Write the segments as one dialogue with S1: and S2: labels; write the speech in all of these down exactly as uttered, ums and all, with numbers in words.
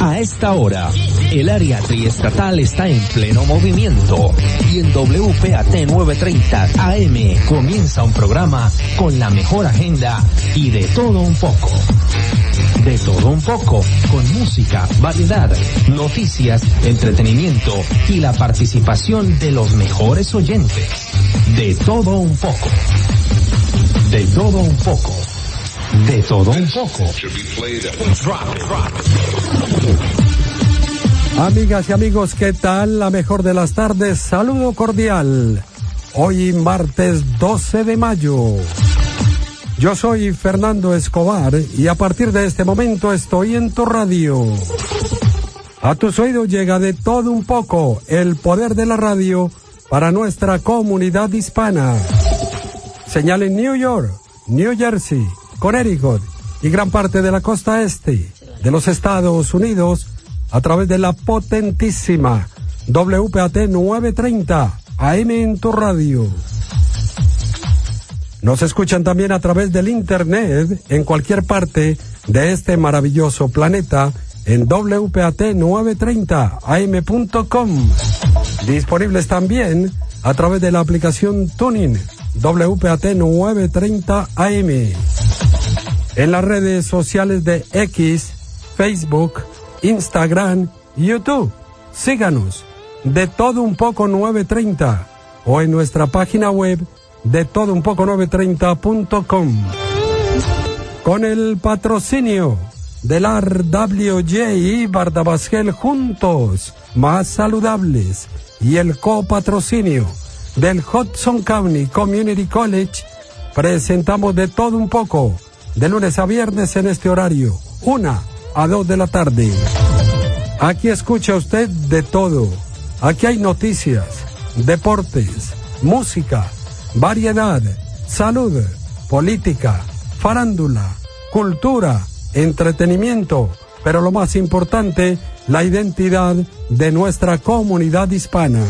S1: A esta hora, el área triestatal está en pleno movimiento y en W P A T novecientos treinta A M comienza un programa con la mejor agenda y de todo un poco. De todo un poco, con música, variedad, noticias, entretenimiento y la participación de los mejores oyentes. De todo un poco. De todo un poco. De todo un poco.
S2: Amigas y amigos, ¿qué tal? La mejor de las tardes, saludo cordial. Hoy martes doce de mayo. Yo soy Fernando Escobar y a partir de este momento estoy en tu radio. A tus oídos llega de todo un poco el poder de la radio para nuestra comunidad hispana. Señal en New York, New Jersey, Connecticut y gran parte de la costa este de los Estados Unidos a través de la potentísima W P A T novecientos treinta A M en tu radio. Nos escuchan también a través del internet en cualquier parte de este maravilloso planeta en W P A T novecientos treinta A M punto com. Disponibles también a través de la aplicación Tuning W P A T novecientos treinta A M. En las redes sociales de X, Facebook, Instagram, YouTube. Síganos de todo un poco novecientos treinta o en nuestra página web de todo un poco novecientos treinta punto com. Con el patrocinio del A R W J y Bardabasgel juntos, más saludables, y el copatrocinio del Hudson County Community College, presentamos de todo un poco, de lunes a viernes en este horario, una a dos de la tarde. Aquí escucha usted de todo. Aquí hay noticias, deportes, música, variedad, salud, política, farándula, cultura, entretenimiento, pero lo más importante, la identidad de nuestra comunidad hispana.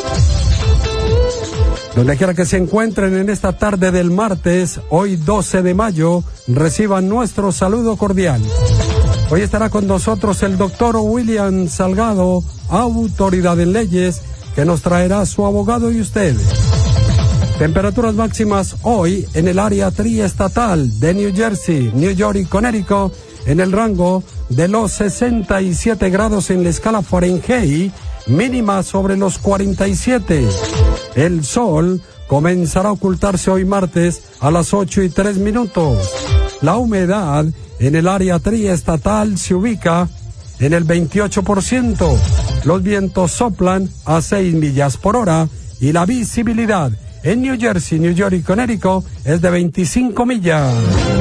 S2: Donde quiera que se encuentren en esta tarde del martes, hoy doce de mayo, reciban nuestro saludo cordial. Hoy estará con nosotros el doctor William Salgado, autoridad en leyes, que nos traerá su abogado y usted. Temperaturas máximas hoy en el área triestatal de New Jersey, New York y Connecticut en el rango de los sesenta y siete grados en la escala Fahrenheit, mínima sobre los cuarenta y siete. El sol comenzará a ocultarse hoy martes a las ocho y tres minutos. La humedad en el área triestatal se ubica en el veintiocho por ciento. Los vientos soplan a seis millas por hora y la visibilidad en New Jersey, New York y Connecticut es de veinticinco millas.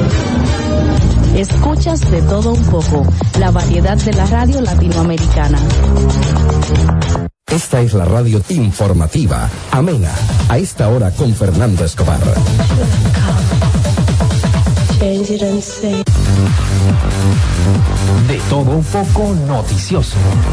S3: Escuchas de todo un poco, la variedad de la radio latinoamericana.
S1: Esta es la radio informativa, amena, a esta hora con Fernando Escobar. De todo un poco noticioso.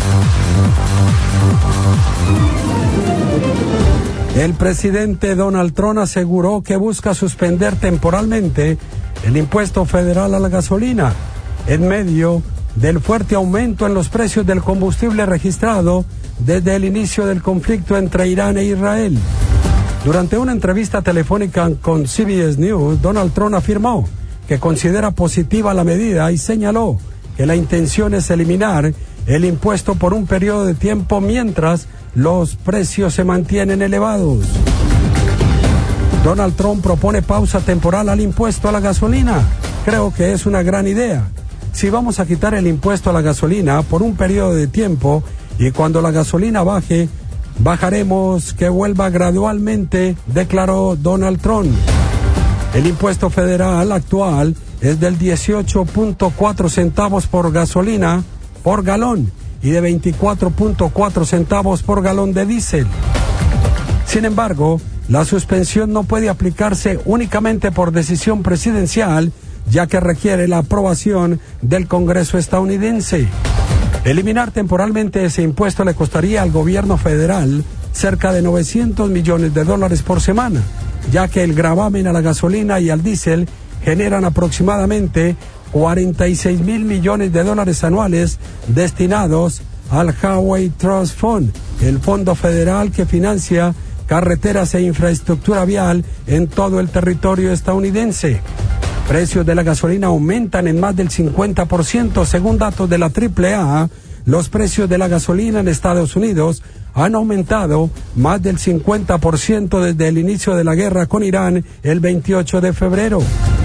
S2: El presidente Donald Trump aseguró que busca suspender temporalmente el impuesto federal a la gasolina en medio del fuerte aumento en los precios del combustible registrado desde el inicio del conflicto entre Irán e Israel. Durante una entrevista telefónica con C B S News, Donald Trump afirmó que considera positiva la medida y señaló que la intención es eliminar el impuesto por un periodo de tiempo mientras los precios se mantienen elevados. Donald Trump propone pausa temporal al impuesto a la gasolina. Creo que es una gran idea. Si vamos a quitar el impuesto a la gasolina por un periodo de tiempo y cuando la gasolina baje, bajaremos que vuelva gradualmente, declaró Donald Trump. El impuesto federal actual es del dieciocho punto cuatro centavos por gasolina por galón y de veinticuatro punto cuatro centavos por galón de diésel. Sin embargo, la suspensión no puede aplicarse únicamente por decisión presidencial, ya que requiere la aprobación del Congreso estadounidense. Eliminar temporalmente ese impuesto le costaría al gobierno federal cerca de novecientos millones de dólares por semana, ya que el gravamen a la gasolina y al diésel generan aproximadamente cuarenta y seis mil millones de dólares anuales destinados al Highway Trust Fund, el fondo federal que financia carreteras e infraestructura vial en todo el territorio estadounidense. Precios de la gasolina aumentan en más del cincuenta por ciento según datos de la triple A. Los precios de la gasolina en Estados Unidos han aumentado más del cincuenta por ciento desde el inicio de la guerra con Irán el veintiocho de febrero.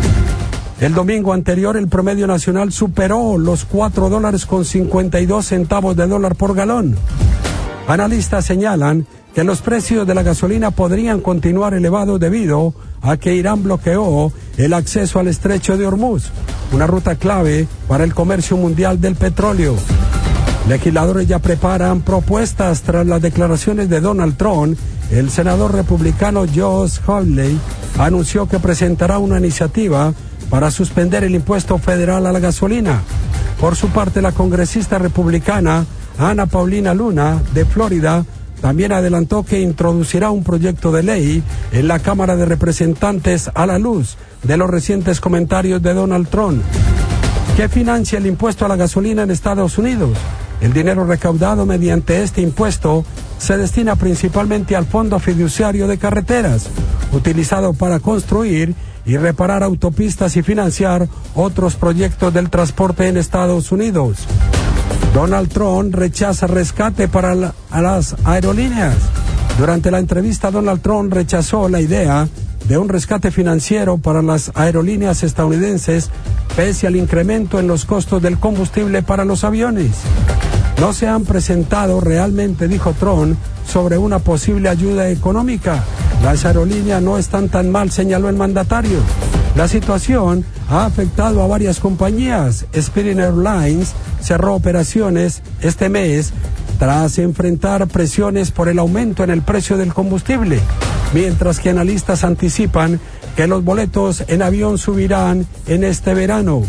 S2: El domingo anterior el promedio nacional superó los cuatro dólares con cincuenta y dos centavos de dólar por galón. Analistas señalan que los precios de la gasolina podrían continuar elevados debido a que Irán bloqueó el acceso al estrecho de Hormuz, una ruta clave para el comercio mundial del petróleo. Legisladores ya preparan propuestas tras las declaraciones de Donald Trump. El senador republicano Josh Hawley anunció que presentará una iniciativa para suspender el impuesto federal a la gasolina. Por su parte, la congresista republicana Ana Paulina Luna, de Florida, también adelantó que introducirá un proyecto de ley en la Cámara de Representantes a la luz de los recientes comentarios de Donald Trump, que financia el impuesto a la gasolina en Estados Unidos. El dinero recaudado mediante este impuesto se destina principalmente al Fondo Fiduciario de Carreteras, utilizado para construir y reparar autopistas y financiar otros proyectos del transporte en Estados Unidos. Donald Trump rechaza rescate para la, a las aerolíneas. Durante la entrevista, Donald Trump rechazó la idea de un rescate financiero para las aerolíneas estadounidenses, pese al incremento en los costos del combustible para los aviones. No se han presentado realmente, dijo Trump, sobre una posible ayuda económica. Las aerolíneas no están tan mal, señaló el mandatario. La situación ha afectado a varias compañías. Spirit Airlines cerró operaciones este mes tras enfrentar presiones por el aumento en el precio del combustible, mientras que analistas anticipan que los boletos en avión subirán en este verano.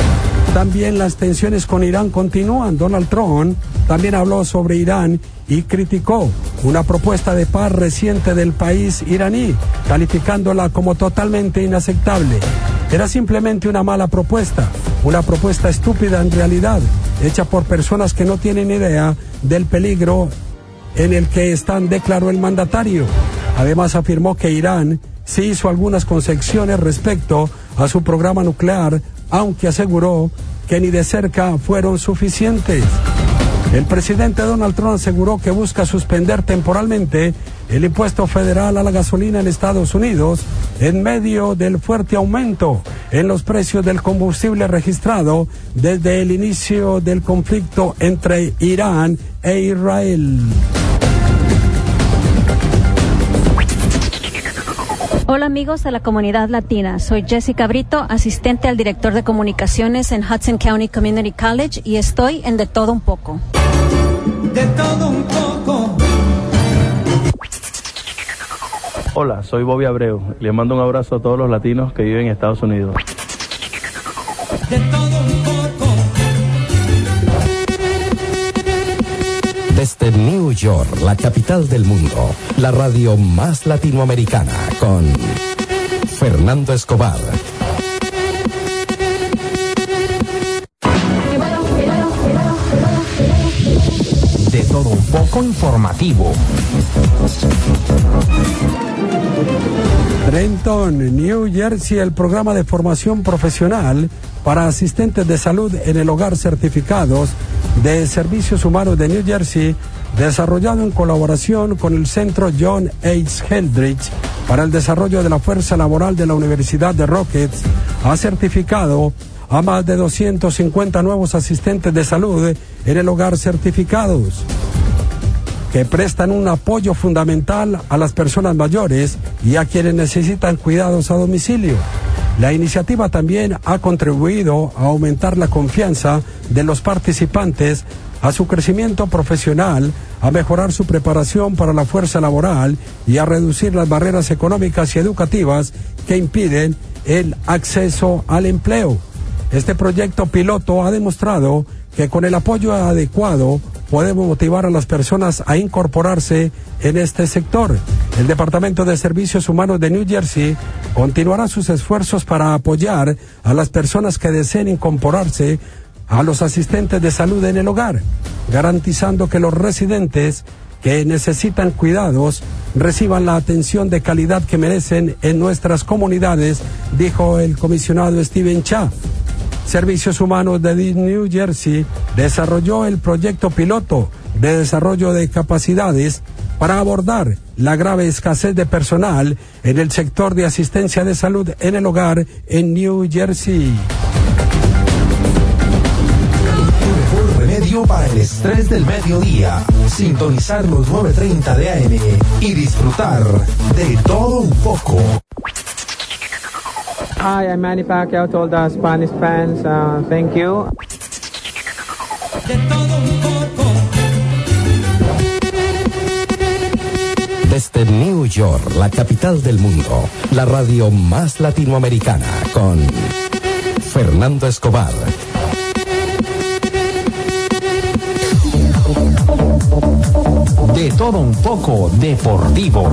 S2: También las tensiones con Irán continúan. Donald Trump también habló sobre Irán y criticó una propuesta de paz reciente del país iraní, calificándola como totalmente inaceptable. Era simplemente una mala propuesta, una propuesta estúpida en realidad, hecha por personas que no tienen idea del peligro en el que están, declaró el mandatario. Además afirmó que Irán sí hizo algunas concesiones respecto a su programa nuclear, aunque aseguró que ni de cerca fueron suficientes. El presidente Donald Trump aseguró que busca suspender temporalmente el impuesto federal a la gasolina en Estados Unidos en medio del fuerte aumento en los precios del combustible registrado desde el inicio del conflicto entre Irán e Israel.
S4: Hola amigos de la comunidad latina, soy Jessica Brito, asistente al director de comunicaciones en Hudson County Community College y estoy en De Todo Un Poco.
S5: De todo un poco.
S6: Hola, soy Bobby Abreu. Le mando un abrazo a todos los latinos que viven en Estados Unidos.
S5: De todo un poco.
S1: Desde New York, la capital del mundo, la radio más latinoamericana con Fernando Escobar. De Todo Un Poco informativo.
S2: Trenton, New Jersey, el programa de formación profesional para asistentes de salud en el hogar certificados de Servicios Humanos de New Jersey, desarrollado en colaboración con el Centro John H. Eldridge para el desarrollo de la fuerza laboral de la Universidad de Rockets, ha certificado a más de doscientos cincuenta nuevos asistentes de salud en el hogar certificados, que prestan un apoyo fundamental a las personas mayores y a quienes necesitan cuidados a domicilio. La iniciativa también ha contribuido a aumentar la confianza de los participantes, a su crecimiento profesional, a mejorar su preparación para la fuerza laboral y a reducir las barreras económicas y educativas que impiden el acceso al empleo. Este proyecto piloto ha demostrado que con el apoyo adecuado podemos motivar a las personas a incorporarse en este sector. El Departamento de Servicios Humanos de New Jersey continuará sus esfuerzos para apoyar a las personas que deseen incorporarse a los asistentes de salud en el hogar, garantizando que los residentes que necesitan cuidados reciban la atención de calidad que merecen en nuestras comunidades, dijo el comisionado Steven Cha. Servicios Humanos de New Jersey desarrolló el proyecto piloto de desarrollo de capacidades para abordar la grave escasez de personal en el sector de asistencia de salud en el hogar en New Jersey.
S1: Remedio para el estrés del mediodía. Sintonizar los nueve treinta de A M y disfrutar de todo un poco.
S7: Hi, I'm Manny Pacquiao to all the Spanish fans. Uh, thank you.
S5: De todo un poco.
S1: Desde New York, la capital del mundo, la radio más latinoamericana, con Fernando Escobar. De todo un poco deportivo.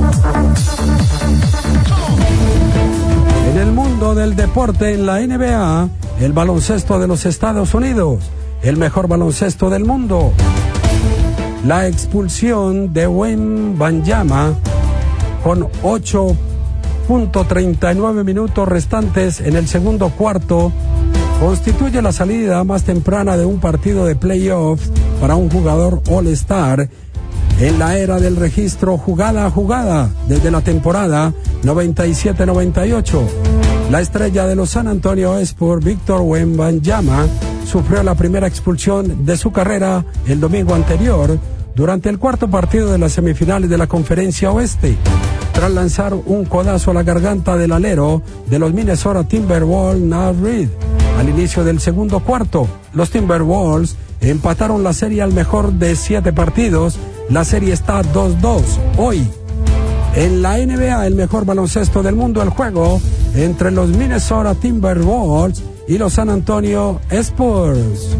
S2: En el mundo del deporte, en la N B A, el baloncesto de los Estados Unidos, el mejor baloncesto del mundo. La expulsión de Wembanyama con ocho punto treinta y nueve minutos restantes en el segundo cuarto constituye la salida más temprana de un partido de playoffs para un jugador All-Star en la era del registro jugada a jugada desde la temporada noventa y siete noventa y ocho. La estrella de los San Antonio Spurs, Victor Wembanyama, sufrió la primera expulsión de su carrera el domingo anterior durante el cuarto partido de las semifinales de la Conferencia Oeste, tras lanzar un codazo a la garganta del alero de los Minnesota Timberwolves, Nate Reed. Al inicio del segundo cuarto, los Timberwolves empataron la serie al mejor de siete partidos. La serie está dos dos. Hoy, en la N B A, el mejor baloncesto del mundo, el juego entre los Minnesota Timberwolves y los San Antonio Spurs.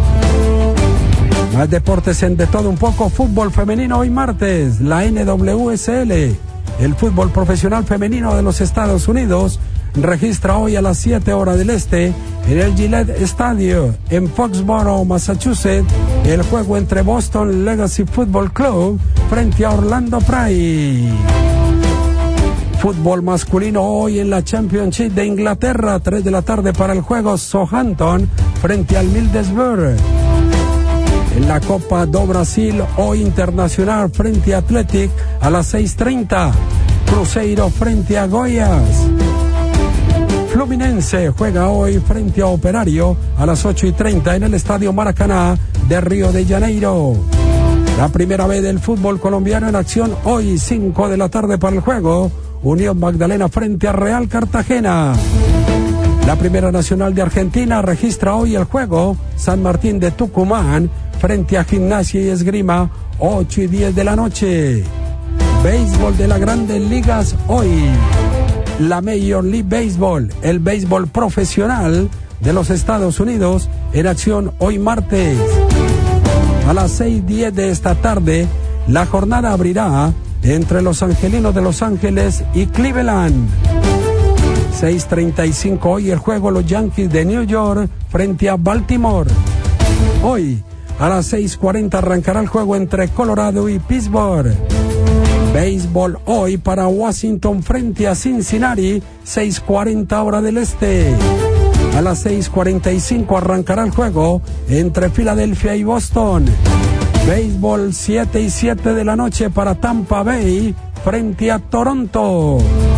S2: Más deportes en De Todo Un Poco. Fútbol femenino hoy martes. La N W S L, el fútbol profesional femenino de los Estados Unidos, registra hoy a las siete horas del este en el Gillette Stadium en Foxborough, Massachusetts, el juego entre Boston Legacy Football Club frente a Orlando Pride. Fútbol masculino hoy en la Championship de Inglaterra, tres de la tarde para el juego Southampton frente al Middlesbrough. En la Copa do Brasil, hoy Internacional frente a Athletic a las seis treinta. Cruzeiro frente a Goiás. Fluminense juega hoy frente a Operario a las ocho y treinta en el Estadio Maracaná de Río de Janeiro. La primera vez del fútbol colombiano en acción hoy, cinco de la tarde para el juego. Unión Magdalena frente a Real Cartagena. La Primera Nacional de Argentina registra hoy el juego San Martín de Tucumán frente a Gimnasia y Esgrima, ocho y diez de la noche. Béisbol de las Grandes Ligas hoy. La Major League Baseball, el béisbol profesional de los Estados Unidos, en acción hoy martes. A las seis diez de esta tarde, la jornada abrirá entre los Angelinos de Los Ángeles y Cleveland. seis treinta y cinco hoy el juego los Yankees de New York frente a Baltimore. Hoy a las seis cuarenta arrancará el juego entre Colorado y Pittsburgh. Béisbol hoy para Washington frente a Cincinnati, seis cuarenta hora del este. A las seis cuarenta y cinco arrancará el juego entre Filadelfia y Boston. Béisbol siete y siete de la noche para Tampa Bay frente a Toronto.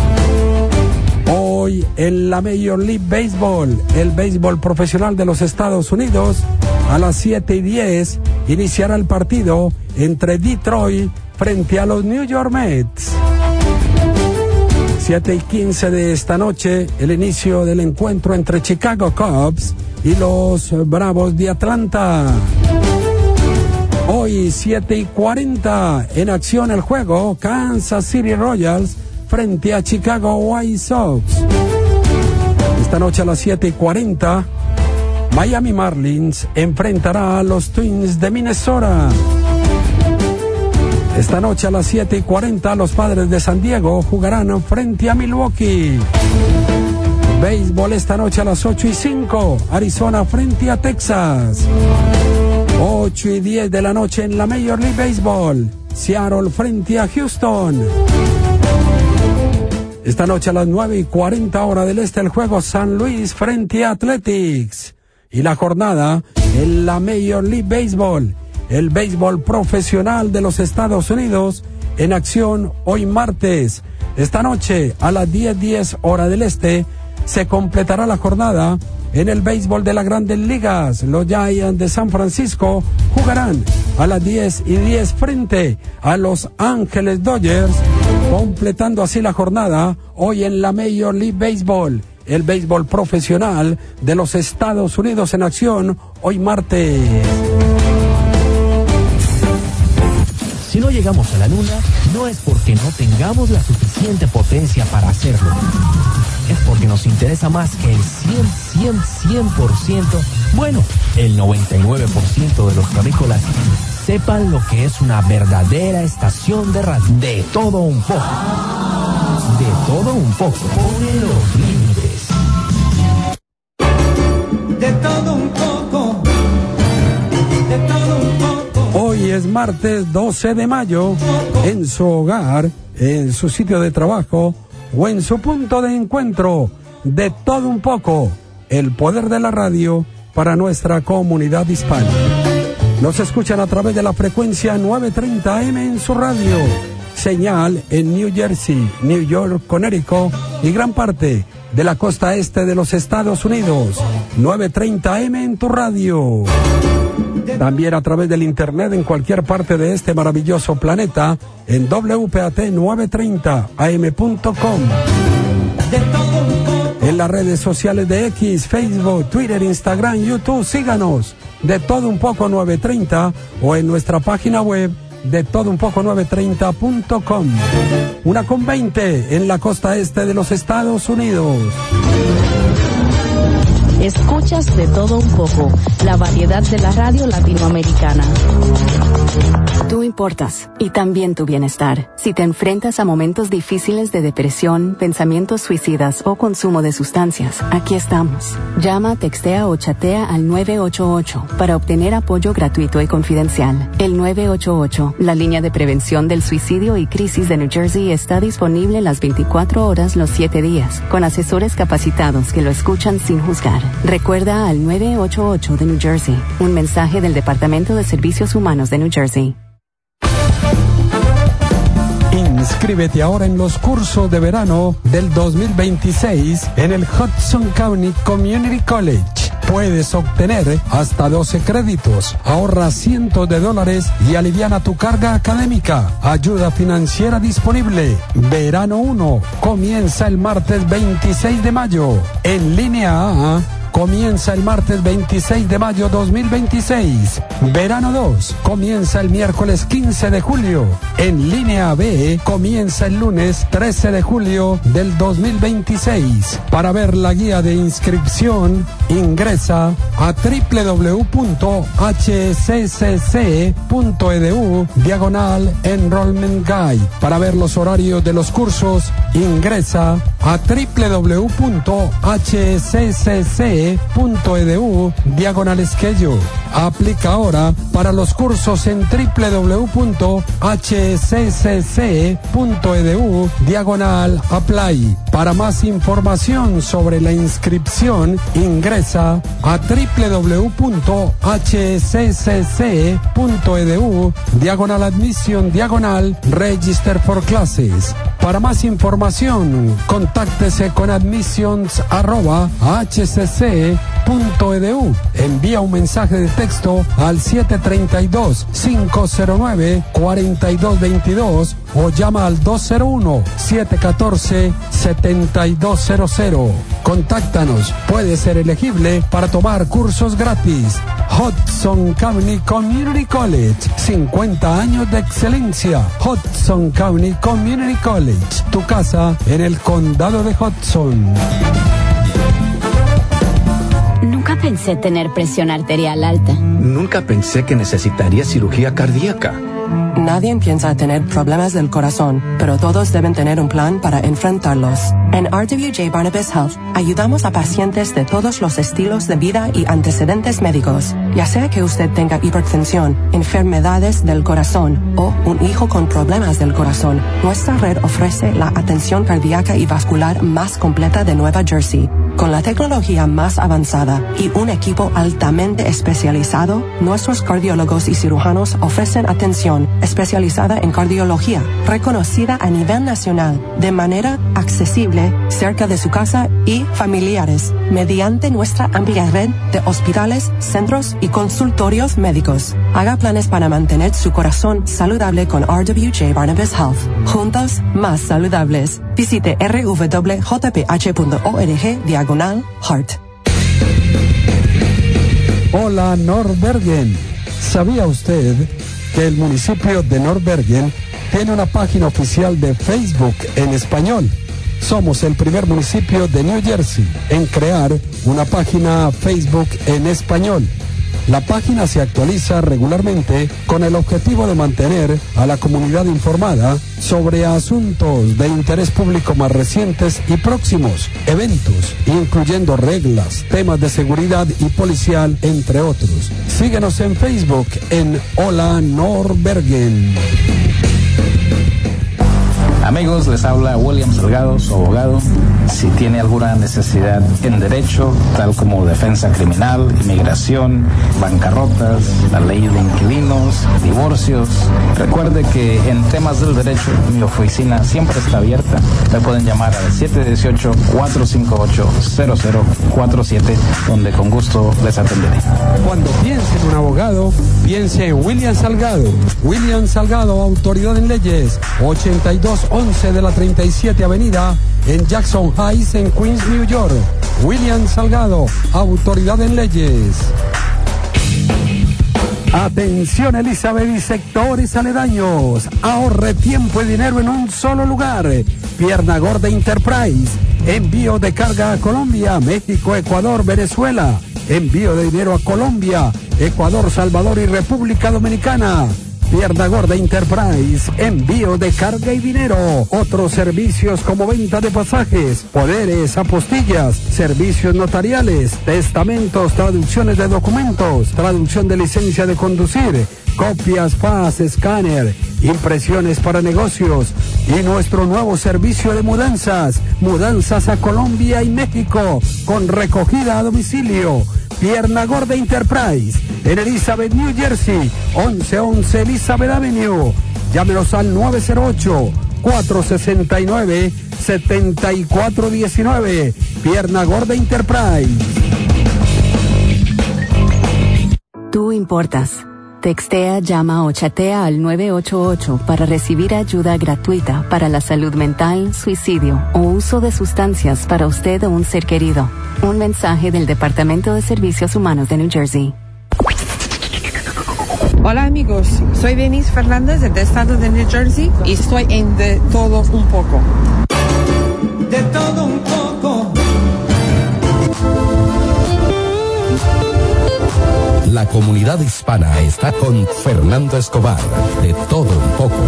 S2: Hoy en la Major League Baseball, el béisbol profesional de los Estados Unidos, a las siete y diez iniciará el partido entre Detroit frente a los New York Mets. siete y quince de esta noche, el inicio del encuentro entre Chicago Cubs y los Bravos de Atlanta. Hoy, siete y cuarenta, en acción el juego Kansas City Royals frente a Chicago White Sox. Esta noche a las siete y cuarenta, Miami Marlins enfrentará a los Twins de Minnesota. Esta noche a las siete y cuarenta los Padres de San Diego jugarán frente a Milwaukee. Béisbol esta noche a las ocho y cinco, Arizona frente a Texas. ocho y diez de la noche en la Major League Baseball, Seattle frente a Houston. Esta noche a las nueve y cuarenta hora del este el juego San Luis frente a Athletics. Y la jornada en la Major League Baseball, el béisbol profesional de los Estados Unidos, en acción hoy martes. Esta noche a las diez diez hora del este se completará la jornada en el béisbol de las Grandes Ligas. Los Giants de San Francisco jugarán a las diez y diez frente a Los Ángeles Dodgers, completando así la jornada hoy en la Major League Baseball, el béisbol profesional de los Estados Unidos, en acción hoy martes.
S1: Si no llegamos a la luna, no es porque no tengamos la suficiente potencia para hacerlo. Es porque nos interesa más que el cien, cien, cien por ciento, bueno, el noventa y nueve por ciento de los terrícolas sepan lo que es una verdadera estación de radio. De todo un poco. De todo un poco. Pone los límites.
S5: De todo un poco. De todo un poco.
S2: Hoy es martes doce de mayo, en su hogar, en su sitio de trabajo o en su punto de encuentro. De todo un poco, el poder de la radio para nuestra comunidad hispana. Nos escuchan a través de la frecuencia novecientos treinta A M en su radio, señal en New Jersey, New York, Connecticut y gran parte de la costa este de los Estados Unidos. novecientos treinta A M en tu radio. También a través del internet en cualquier parte de este maravilloso planeta en W P A T novecientos treinta A M punto com. En las redes sociales de X, Facebook, Twitter, Instagram, YouTube, síganos. De todo un poco novecientos treinta o en nuestra página web de todo un poco novecientos treinta punto com. Una con veinte en la costa este de los Estados Unidos.
S3: Escuchas De Todo Un Poco, la variedad de la radio latinoamericana.
S8: Tú importas, y también tu bienestar. Si te enfrentas a momentos difíciles de depresión, pensamientos suicidas o consumo de sustancias, aquí estamos. Llama, textea o chatea al nueve ocho ocho para obtener apoyo gratuito y confidencial. El nueve ocho ocho, la línea de prevención del suicidio y crisis de New Jersey, está disponible las veinticuatro horas los siete días, con asesores capacitados que lo escuchan sin juzgar. Recuerda al nueve ocho ocho de New Jersey, un mensaje del Departamento de Servicios Humanos de New Jersey.
S2: Inscríbete ahora en los cursos de verano del dos mil veintiséis en el Hudson County Community College. Puedes obtener hasta doce créditos, ahorra cientos de dólares y aliviana tu carga académica. Ayuda financiera disponible. Verano uno comienza el martes veintiséis de mayo. En línea A comienza el martes veintiséis de mayo dos mil veintiséis. Verano dos comienza el miércoles quince de julio. En línea B comienza el lunes trece de julio del dos mil veintiséis. Para ver la guía de inscripción, ingresa a doble u doble u doble u punto h c c c punto e d u diagonal Enrollment Guide. Para ver los horarios de los cursos, ingresa a doble u doble u doble u punto h c c c punto e d u diagonal schedule. Aplica ahora para los cursos en doble u doble u doble u punto h c c c punto e d u diagonal apply. Para más información sobre la inscripción, ingresa a doble u doble u doble u punto h c c c punto e d u diagonal admission diagonal register for classes. Para más información, contáctese con admissions arroba h c c punto e d u. Envía un mensaje de texto al siete tres dos, cinco cero nueve, cuatro dos dos dos o llama al dos cero uno, siete uno cuatro, siete dos cero cero. Contáctanos, puede ser elegible para tomar cursos gratis. Hudson County Community College, cincuenta años de excelencia. Hudson County Community College, tu casa en el condado de Hudson.
S8: Nunca te
S9: pensé tener presión arterial alta.
S10: Nunca pensé que necesitaría cirugía cardíaca.
S11: Nadie piensa tener problemas del corazón, pero todos deben tener un plan para enfrentarlos. En R W J Barnabas Health, ayudamos a pacientes de todos los estilos de vida y antecedentes médicos. Ya sea que usted tenga hipertensión, enfermedades del corazón o un hijo con problemas del corazón, nuestra red ofrece la atención cardíaca y vascular más completa de Nueva Jersey. Con la tecnología más avanzada y un equipo altamente especializado, nuestros cardiólogos y cirujanos ofrecen atención especializada en cardiología, reconocida a nivel nacional, de manera accesible, cerca de su casa y familiares, mediante nuestra amplia red de hospitales, centros y consultorios médicos. Haga planes para mantener su corazón saludable con R W J Barnabas Health. Juntos, más saludables. Visite r w j p h punto org diagonal heart.
S2: Hola Norbergen. ¿Sabía usted que el municipio de Norbergen tiene una página oficial de Facebook en español? Somos el primer municipio de New Jersey en crear una página Facebook en español. La página se actualiza regularmente con el objetivo de mantener a la comunidad informada sobre asuntos de interés público más recientes y próximos, eventos, incluyendo reglas, temas de seguridad y policial, entre otros. Síguenos en Facebook en Hola Norbergen.
S12: Amigos, les habla William Salgado, su abogado. Si tiene alguna necesidad en derecho, tal como defensa criminal, inmigración, bancarrotas, la ley de inquilinos, divorcios, recuerde que en temas del derecho mi oficina siempre está abierta. Me pueden llamar al siete uno ocho, cuatro cinco ocho, cero cero cuatro siete, donde con gusto les atenderé.
S2: Cuando piense en un abogado, piense en William Salgado. William Salgado, autoridad en leyes, ochenta y dos once de la treinta y siete Avenida, en Jackson Heights, en Queens, New York. William Salgado, autoridad en leyes. Atención Elizabeth y sectores aledaños. Ahorre tiempo y dinero en un solo lugar. Pierna Gorda Enterprise. Envío de carga a Colombia, México, Ecuador, Venezuela. Envío de dinero a Colombia, Ecuador, Salvador y República Dominicana. Pierna Gorda Enterprise, envío de carga y dinero. Otros servicios como venta de pasajes, poderes, apostillas, servicios notariales, testamentos, traducciones de documentos, traducción de licencia de conducir, copias, fax, escáner, impresiones para negocios y nuestro nuevo servicio de mudanzas, mudanzas a Colombia y México con recogida a domicilio. Pierna Gorda Enterprise, en Elizabeth, New Jersey, once once Elizabeth Avenue. Llámenos al nueve cero ocho, cuatro seis nueve, siete cuatro uno nueve. Pierna Gorda Enterprise.
S8: Tú importas. Textea, llama o chatea al nueve ocho ocho para recibir ayuda gratuita para la salud mental, suicidio o uso de sustancias para usted o un ser querido. Un mensaje del Departamento de Servicios Humanos de New Jersey.
S13: Hola amigos, soy Denise Fernández del estado de New Jersey y estoy en De Todo Un Poco.
S5: De todo un poco.
S1: La comunidad hispana está con Fernando Escobar, De Todo Un Poco.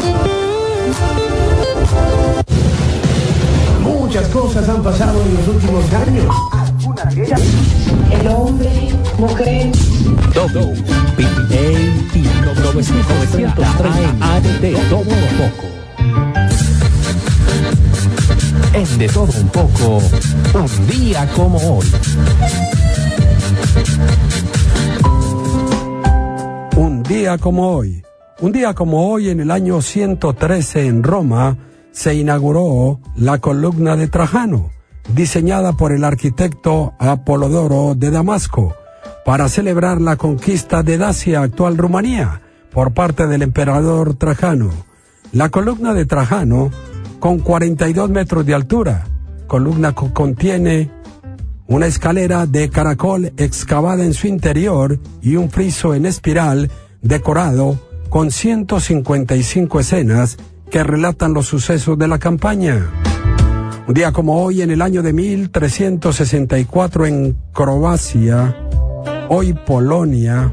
S14: Muchas cosas han pasado en los últimos años. Algunas de ellas. El hombre, mujer.
S1: Todo. P A novecientos treinta De Todo Un Poco. En De Todo Un Poco, un día como hoy.
S2: Un día como hoy. Un día como hoy, en el año ciento trece en Roma, se inauguró la columna de Trajano, diseñada por el arquitecto Apolodoro de Damasco, para celebrar la conquista de Dacia, actual Rumanía, por parte del emperador Trajano. La columna de Trajano, con cuarenta y dos metros de altura, columna que contiene una escalera de caracol excavada en su interior y un friso en espiral decorado con ciento cincuenta y cinco escenas que relatan los sucesos de la campaña. Un día como hoy, en el año de mil trescientos sesenta y cuatro, en Croacia, hoy Polonia,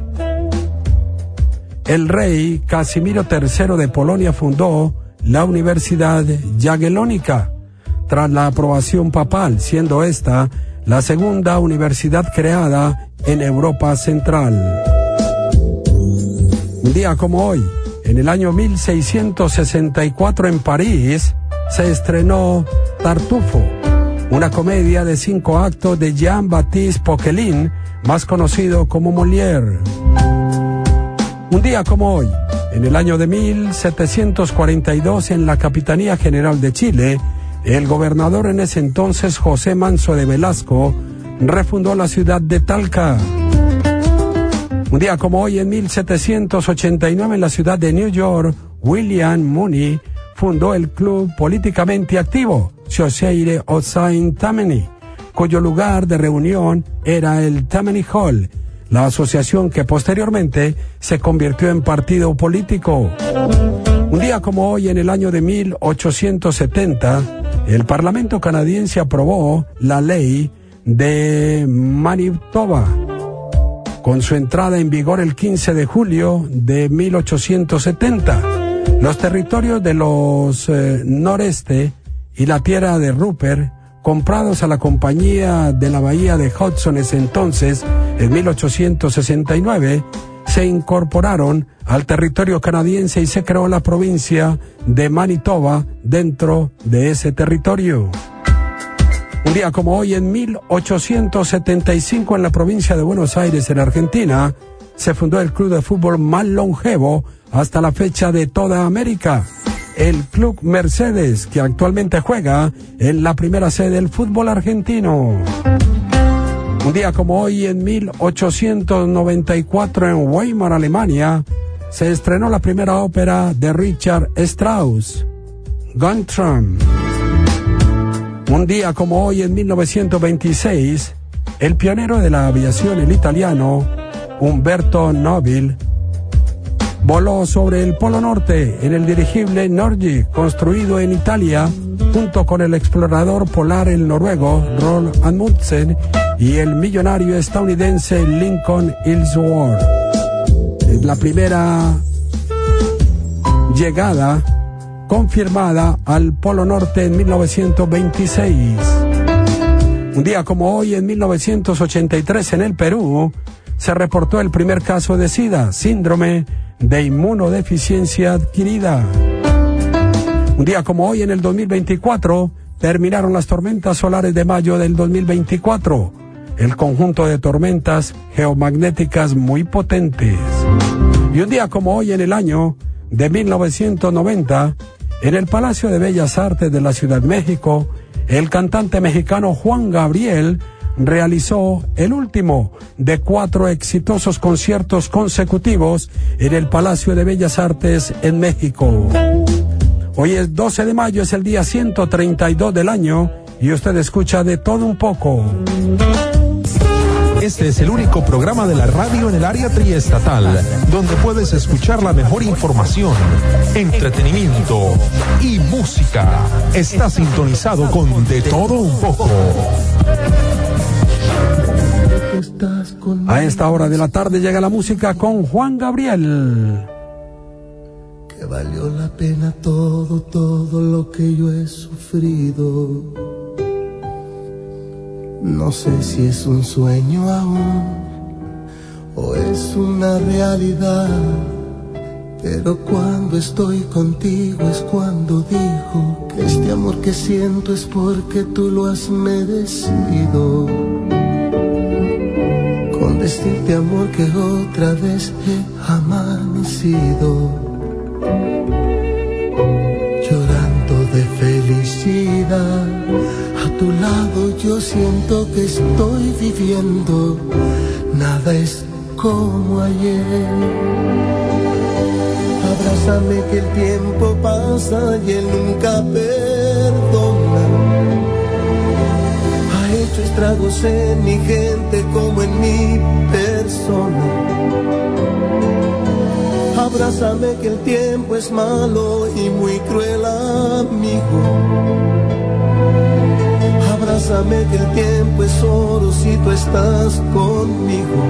S2: el rey Casimiro tercero de Polonia fundó la Universidad Jagiellónica tras la aprobación papal, siendo esta la segunda universidad creada en Europa Central. Un día como hoy, en el año mil seiscientos sesenta y cuatro, en París, se estrenó Tartufo, una comedia de cinco actos de Jean-Baptiste Poquelin, más conocido como Molière. Un día como hoy, en el año de mil setecientos cuarenta y dos, en la Capitanía General de Chile, el gobernador en ese entonces, José Manso de Velasco, refundó la ciudad de Talca. Un día como hoy, en mil setecientos ochenta y nueve, en la ciudad de New York, William Mooney fundó el club políticamente activo Society of Saint Tammany, cuyo lugar de reunión era el Tammany Hall, la asociación que posteriormente se convirtió en partido político. Un día como hoy, en el año de mil ochocientos setenta, el Parlamento canadiense aprobó la ley de Manitoba, con su entrada en vigor el quince de julio de mil ochocientos setenta. Los territorios de los eh, noreste y la tierra de Rupert, comprados a la Compañía de la Bahía de Hudson ese entonces, en mil ochocientos sesenta y nueve, se incorporaron al territorio canadiense y se creó la provincia de Manitoba dentro de ese territorio. Un día como hoy, en mil ochocientos setenta y cinco, en la provincia de Buenos Aires, en Argentina, se fundó el club de fútbol más longevo hasta la fecha de toda América, el Club Mercedes, que actualmente juega en la primera sede del fútbol argentino. Un día como hoy, en mil ochocientos noventa y cuatro, en Weimar, Alemania, se estrenó la primera ópera de Richard Strauss, Guntram. Un día como hoy, en mil novecientos veintiséis, el pionero de la aviación, el italiano Umberto Nobile, voló sobre el Polo Norte en el dirigible Nordic, construido en Italia, junto con el explorador polar, el noruego Roald Amundsen, y el millonario estadounidense Lincoln Ellsworth. Es la primera llegada confirmada al Polo Norte en mil novecientos veintiséis. Un día como hoy, en mil novecientos ochenta y tres, en el Perú, se reportó el primer caso de SIDA, síndrome de inmunodeficiencia adquirida. Un día como hoy, en el dos mil veinticuatro, terminaron las tormentas solares de mayo del dos mil veinticuatro, el conjunto de tormentas geomagnéticas muy potentes. Y un día como hoy, en el año de mil novecientos noventa, en el Palacio de Bellas Artes de la Ciudad de México, el cantante mexicano Juan Gabriel realizó el último de cuatro exitosos conciertos consecutivos en el Palacio de Bellas Artes en México. Hoy es doce de mayo, es el día ciento treinta y dos del año, y usted escucha De Todo Un Poco.
S15: Este es el único programa de la radio en el área triestatal donde puedes escuchar la mejor información, entretenimiento y música. Está sintonizado con De Todo Un Poco.
S2: A esta hora de la tarde llega la música con Juan Gabriel.
S16: Que valió la pena todo, todo lo que yo he sufrido. No sé si es un sueño aún o es una realidad, pero cuando estoy contigo es cuando digo que este amor que siento es porque tú lo has merecido. Con decirte, amor, que otra vez he amanecido llorando de felicidad. A tu lado yo siento que estoy viviendo, nada es como ayer. Abrázame que el tiempo pasa y él nunca perdona. Ha hecho estragos en mi gente como en mi persona. Abrázame que el tiempo es malo y muy cruel, amigo. Abrázame que el tiempo es oro si tú estás conmigo.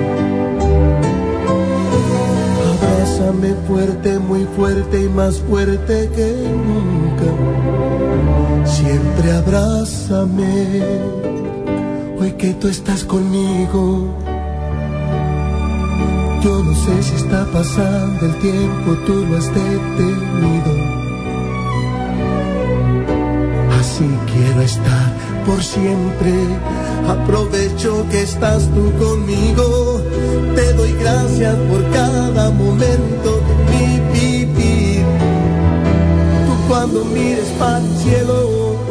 S16: Abrázame fuerte, muy fuerte y más fuerte que nunca. Siempre abrázame, hoy que tú estás conmigo. Yo no sé si está pasando el tiempo, tú lo has detenido. Así quiero estar por siempre. Aprovecho que estás tú conmigo. Te doy gracias por cada momento de mi vivir. Tú cuando mires para el cielo,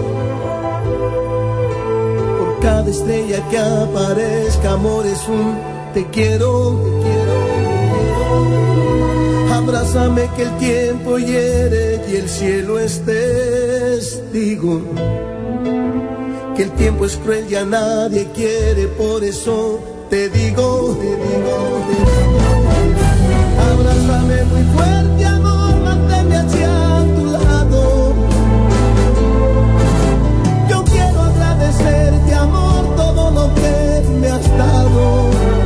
S16: por cada estrella que aparezca, amor, es un te quiero, te quiero, te quiero. Abrázame que el tiempo hiere y el cielo es testigo. Que el tiempo es cruel y a nadie quiere, por eso te digo, te digo, te digo. Abrázame muy fuerte, amor, manténme hacia tu lado. Yo quiero agradecerte, amor, todo lo que me has dado.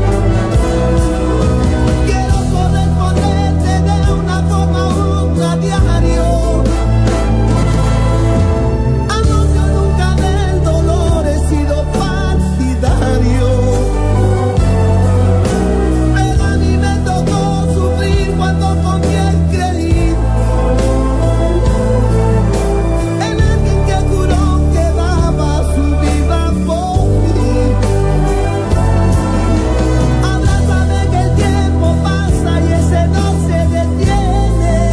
S16: Quiero corresponderte de una forma u otra a diario. Pero a mí me tocó sufrir cuando confié y creí en alguien que juró que daba su vida por mí. Abrázame que el tiempo pasa y ese no se detiene.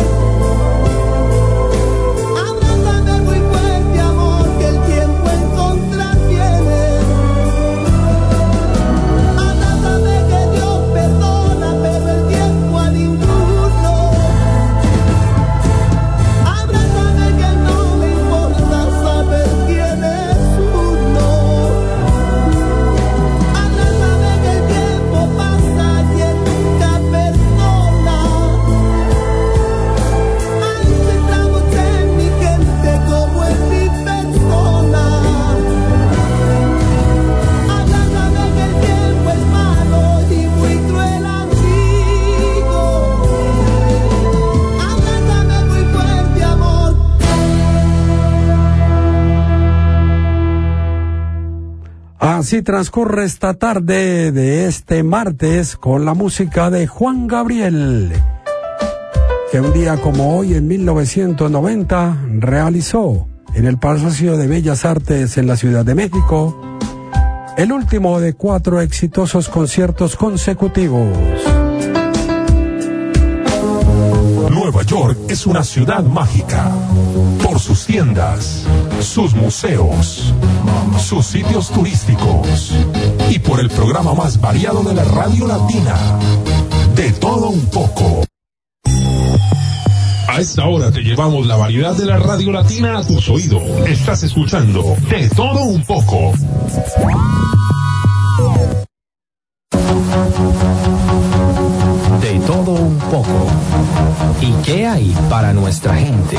S16: Abrázame muy fuerte, amor, que el tiempo en contra viene.
S2: Así transcurre esta tarde de este martes con la música de Juan Gabriel, que un día como hoy en mil novecientos noventa realizó en el Palacio de Bellas Artes en la Ciudad de México el último de cuatro exitosos conciertos consecutivos.
S15: Nueva York es una ciudad mágica por sus tiendas, sus museos, sus sitios turísticos y por el programa más variado de la radio latina, De Todo Un Poco. A esta hora te llevamos la variedad de la radio latina a tus oídos. Estás escuchando De Todo Un Poco.
S1: De todo un poco. ¿Y qué hay para nuestra gente?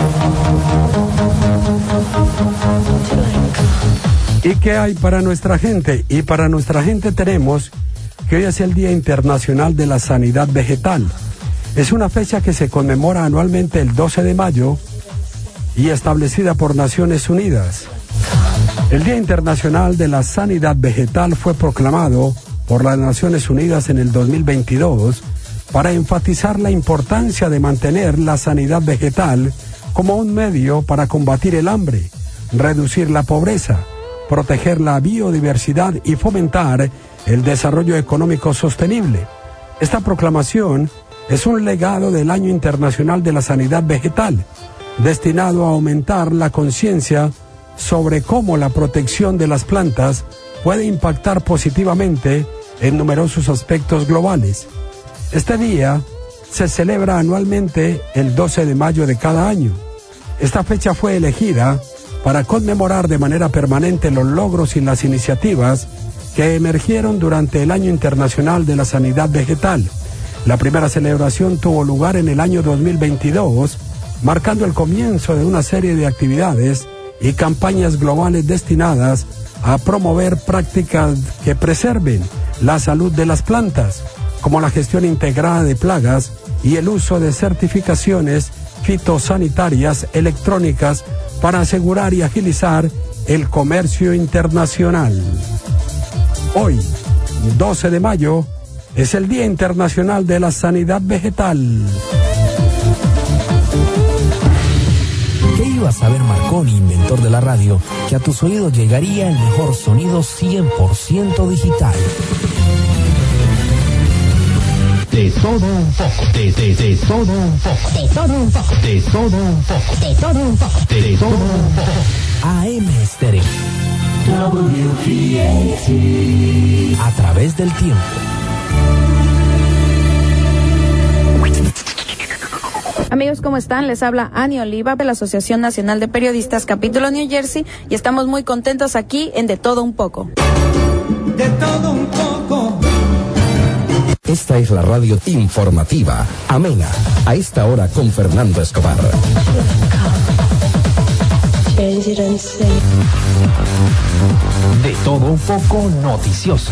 S2: ¿Y qué hay para nuestra gente? Y para nuestra gente tenemos que hoy es el Día Internacional de la Sanidad Vegetal. Es una fecha que se conmemora anualmente el doce de mayo y establecida por Naciones Unidas. El Día Internacional de la Sanidad Vegetal fue proclamado por las Naciones Unidas en el dos mil veintidós para enfatizar la importancia de mantener la sanidad vegetal como un medio para combatir el hambre, reducir la pobreza, proteger la biodiversidad y fomentar el desarrollo económico sostenible. Esta proclamación es un legado del Año Internacional de la Sanidad Vegetal, destinado a aumentar la conciencia sobre cómo la protección de las plantas puede impactar positivamente en numerosos aspectos globales. Este día se celebra anualmente el doce de mayo de cada año. Esta fecha fue elegida para conmemorar de manera permanente los logros y las iniciativas que emergieron durante el Año Internacional de la Sanidad Vegetal. La primera celebración tuvo lugar en el año dos mil veintidós, marcando el comienzo de una serie de actividades y campañas globales destinadas a promover prácticas que preserven la salud de las plantas, como la gestión integrada de plagas y el uso de certificaciones fitosanitarias electrónicas para asegurar y agilizar el comercio internacional. Hoy, doce de mayo, es el Día Internacional de la Sanidad Vegetal.
S1: ¿Qué iba a saber Marconi, inventor de la radio, que a tus oídos llegaría el mejor sonido cien por ciento digital? De todo un poco, de, de, de todo un poco, de todo un poco, de todo un poco, de todo un poco, de todo un poco. A M Stereo. W P A T. A través del tiempo.
S4: Amigos, ¿cómo están? Les habla Annie Oliva de la Asociación Nacional de Periodistas, capítulo New Jersey, y estamos muy contentos aquí en De Todo Un Poco.
S5: De todo un poco.
S10: Esta es la radio informativa, amena, a esta hora con Fernando Escobar.
S1: De Todo Un Poco noticioso.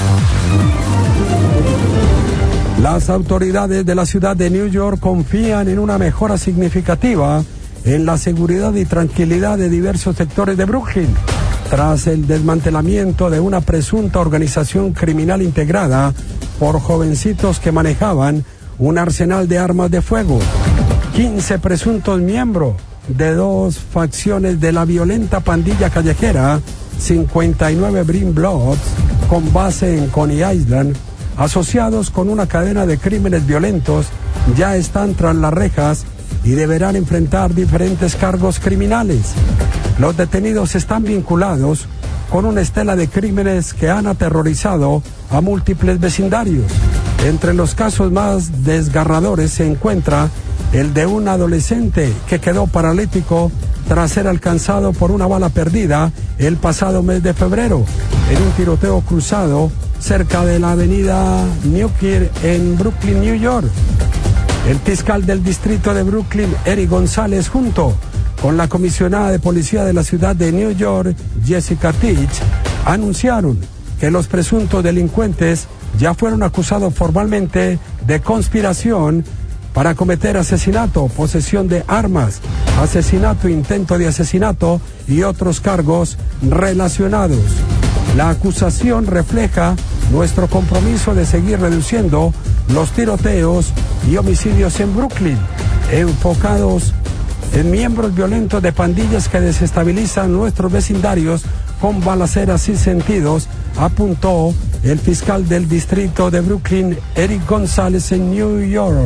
S2: Las autoridades de la ciudad de New York confían en una mejora significativa en la seguridad y tranquilidad de diversos sectores de Brooklyn, tras el desmantelamiento de una presunta organización criminal integrada por jovencitos que manejaban un arsenal de armas de fuego. quince presuntos miembros de dos facciones de la violenta pandilla callejera cincuenta y nueve Green Bloods, con base en Coney Island, asociados con una cadena de crímenes violentos, ya están tras las rejas y deberán enfrentar diferentes cargos criminales. Los detenidos están vinculados con una estela de crímenes que han aterrorizado a múltiples vecindarios. Entre los casos más desgarradores se encuentra el de un adolescente que quedó paralítico tras ser alcanzado por una bala perdida el pasado mes de febrero en un tiroteo cruzado cerca de la avenida Newkirk en Brooklyn, New York. El fiscal del distrito de Brooklyn, Eric González, junto con la comisionada de policía de la ciudad de New York, Jessica Teach, anunciaron que los presuntos delincuentes ya fueron acusados formalmente de conspiración para cometer asesinato, posesión de armas, asesinato, intento de asesinato y otros cargos relacionados. La acusación refleja nuestro compromiso de seguir reduciendo los tiroteos y homicidios en Brooklyn, enfocados en miembros violentos de pandillas que desestabilizan nuestros vecindarios con balaceras sin sentidos, apuntó el fiscal del distrito de Brooklyn, Eric González, en New York.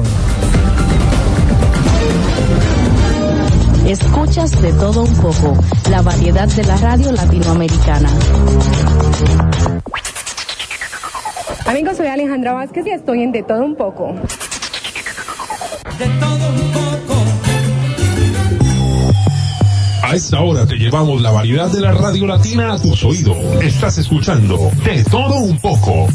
S3: Escuchas De Todo Un Poco, la variedad de la radio latinoamericana.
S17: Amigos, soy Alejandra Vázquez y estoy en De Todo Un Poco.
S5: De todo un poco.
S15: A esta hora te llevamos la variedad de la radio latina a tus oídos. Estás escuchando De Todo Un Poco.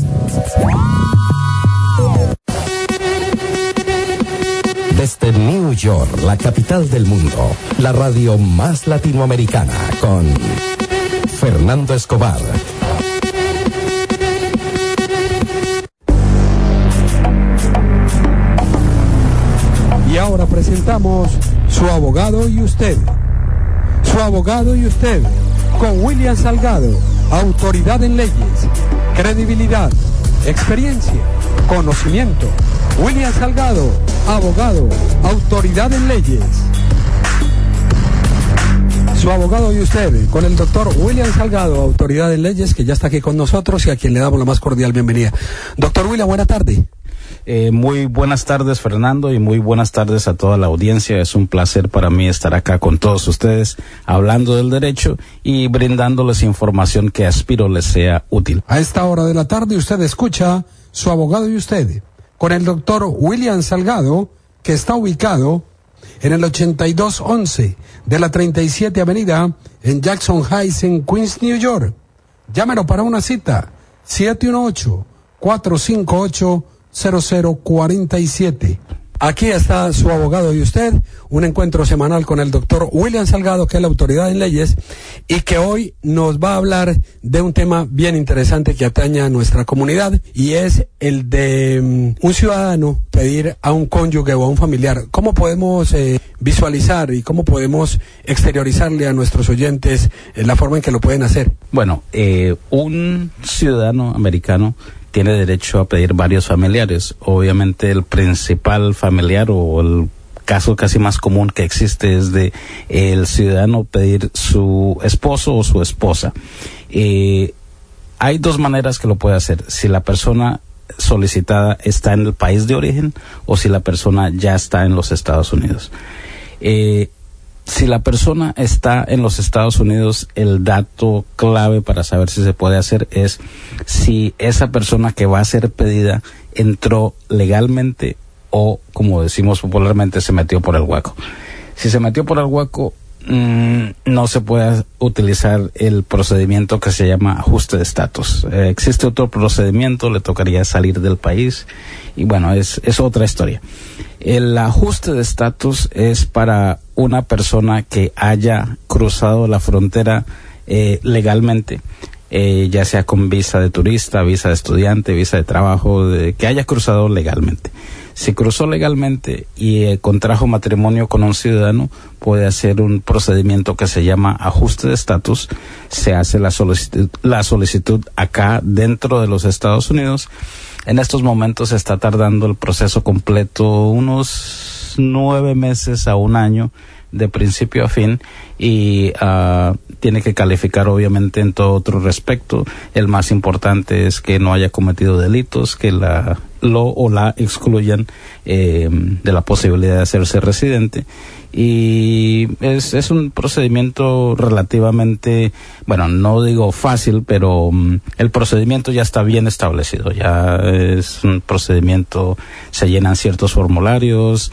S10: Desde New York, la capital del mundo, la radio más latinoamericana, con Fernando Escobar.
S2: Y ahora presentamos Su Abogado y Usted. Su Abogado y Usted, con William Salgado, autoridad en leyes, credibilidad, experiencia, conocimiento. William Salgado, abogado, autoridad en leyes. Su Abogado y Usted, con el doctor William Salgado, autoridad en leyes, que ya está aquí con nosotros y a quien le damos la más cordial bienvenida. Doctor William, buena tarde.
S12: Eh, muy buenas tardes, Fernando, y muy buenas tardes a toda la audiencia. Es un placer para mí estar acá con todos ustedes, hablando del derecho y brindándoles información que aspiro les sea útil.
S2: A esta hora de la tarde usted escucha Su Abogado y Usted, con el doctor William Salgado, que está ubicado en el ochenta y dos once de la treinta y siete Avenida en Jackson Heights, en Queens, New York. Llámelo para una cita, siete uno ocho, cuatro cinco ocho, cero cero cuatro siete. Aquí está su abogado y usted, un encuentro semanal con el doctor William Salgado, que es la autoridad en leyes, y que hoy nos va a hablar de un tema bien interesante que atañe a nuestra comunidad, y es el de um, un ciudadano pedir a un cónyuge o a un familiar. ¿Cómo podemos eh, visualizar y cómo podemos exteriorizarle a nuestros oyentes eh, la forma en que lo pueden hacer?
S12: Bueno, eh, un ciudadano americano tiene derecho a pedir varios familiares. Obviamente el principal familiar o el caso casi más común que existe es de el ciudadano pedir su esposo o su esposa. Eh, hay dos maneras que lo puede hacer: si la persona solicitada está en el país de origen o si la persona ya está en los Estados Unidos. Eh, Si la persona está en los Estados Unidos, el dato clave para saber si se puede hacer es si esa persona que va a ser pedida entró legalmente o, como decimos popularmente, se metió por el hueco. Si se metió por el hueco, mmm, no se puede utilizar el procedimiento que se llama ajuste de estatus. Eh, existe otro procedimiento, le tocaría salir del país y bueno, es, es otra historia. El ajuste de estatus es para una persona que haya cruzado la frontera eh, legalmente, eh, ya sea con visa de turista, visa de estudiante, visa de trabajo, de, que haya cruzado legalmente. Si cruzó legalmente y eh, contrajo matrimonio con un ciudadano, puede hacer un procedimiento que se llama ajuste de estatus. Se hace la solicitud, la solicitud acá dentro de los Estados Unidos. En estos momentos se está tardando el proceso completo unos nueve meses a un año de principio a fin y uh, tiene que calificar obviamente en todo otro respecto. El más importante es que no haya cometido delitos, que la lo o la excluyan eh, de la posibilidad de hacerse residente, y es, es un procedimiento relativamente, bueno, no digo fácil, pero um, el procedimiento ya está bien establecido, ya es un procedimiento, se llenan ciertos formularios,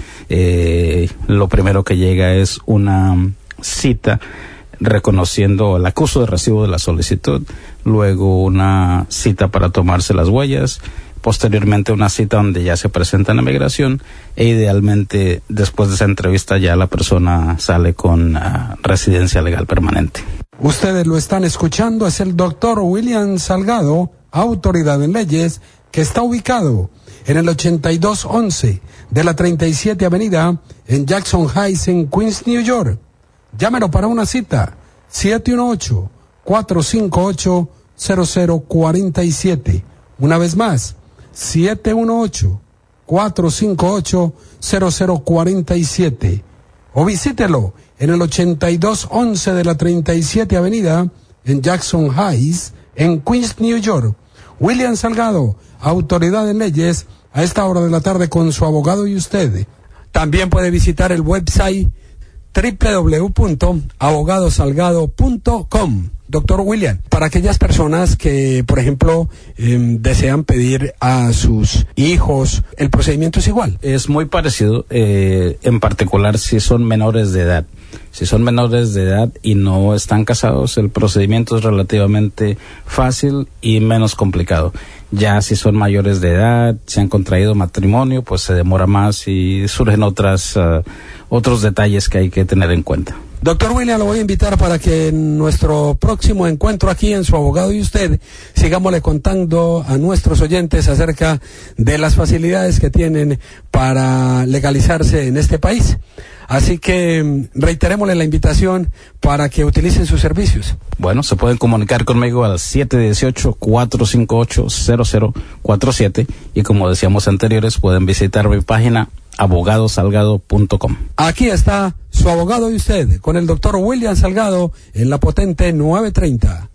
S12: eh, lo primero que llega es una cita reconociendo el acuso de recibo de la solicitud, luego una cita para tomarse las huellas, posteriormente una cita donde ya se presenta en la migración e idealmente después de esa entrevista ya la persona sale con uh, residencia legal permanente.
S2: Ustedes lo están escuchando, es el doctor William Salgado, autoridad en leyes, que está ubicado en el ochenta y dos once de la treinta y siete Avenida en Jackson Heights en Queens, New York. Llámelo para una cita, siete uno ocho, cuatro cinco ocho, cero cero cuatro siete. Una vez más, siete uno ocho, cuatro cinco ocho, cero cero cuatro siete. O visítelo en el ochenta y dos once de la treinta y siete Avenida en Jackson Heights en Queens, New York. William Salgado, autoridad en leyes, a esta hora de la tarde con su abogado y usted. También puede visitar el website doble u doble u doble u punto abogado salgado punto com. Doctor William, para aquellas personas que, por ejemplo, eh, desean pedir a sus hijos, ¿el procedimiento es igual?
S12: Es muy parecido, eh, en particular si son menores de edad. Si son menores de edad y no están casados, el procedimiento es relativamente fácil y menos complicado. Ya si son mayores de edad, si han contraído matrimonio, pues se demora más y surgen otras, uh, otros detalles que hay que tener en cuenta.
S2: Doctor William, lo voy a invitar para que en nuestro próximo encuentro aquí en Su Abogado y Usted sigámosle contando a nuestros oyentes acerca de las facilidades que tienen para legalizarse en este país. Así que reiterémosle la invitación para que utilicen sus servicios.
S12: Bueno, se pueden comunicar conmigo al siete uno ocho, cuatro cinco ocho, cero cero cuatro siete y como decíamos anteriores, pueden visitar mi página abogado salgado punto com.
S2: Aquí está Su Abogado y Usted con el doctor William Salgado en la potente nueve treinta.